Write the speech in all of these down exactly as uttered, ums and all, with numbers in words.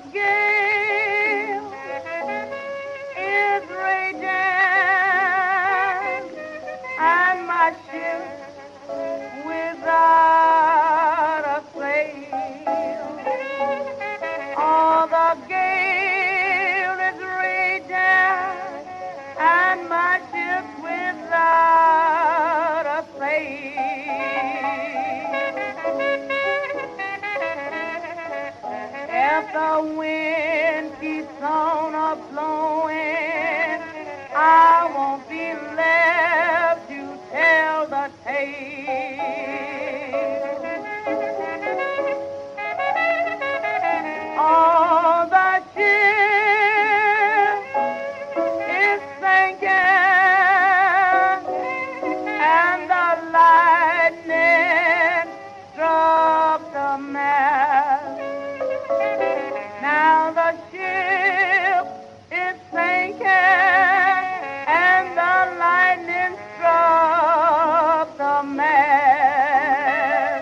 gale is raging, and my ship without a sail. Oh, the gale is raging, and my ship without a sail. If the wind keeps on a blowing, I won't be left to tell the tale. Oh, the ship is sinking, and the lightning struck the mast. Now the ship is sinking, and the lightning struck the mast.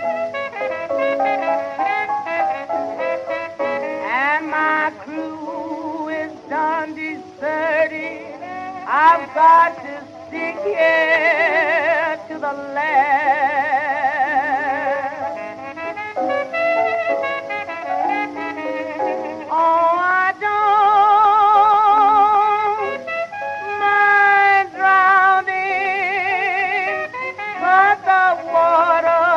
And my crew is done deserted. I've got to stick here to the last. Oh, I don't mind drowning, but the water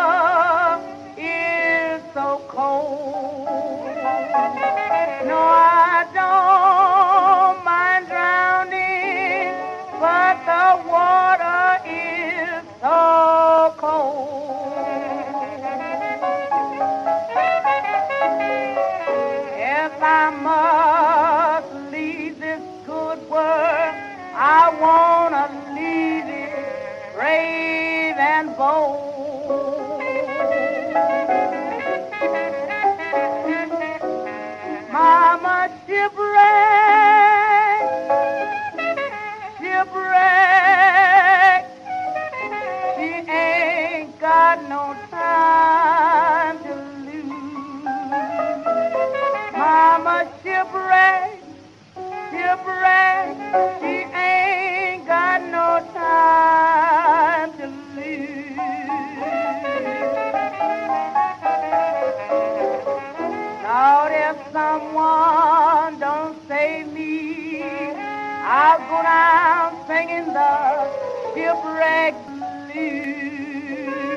is so cold. No, I don't mind drowning, but the water is so cold. If I must leave this good world, I want to leave it brave and bold. Mama shipwreck, shipwreck, she ain't got no time to lose. Mama shipwreck, shipwreck, she ain't got no time to lose. Lord, if someone don't save me, I'll go down singing the shipwreck blues.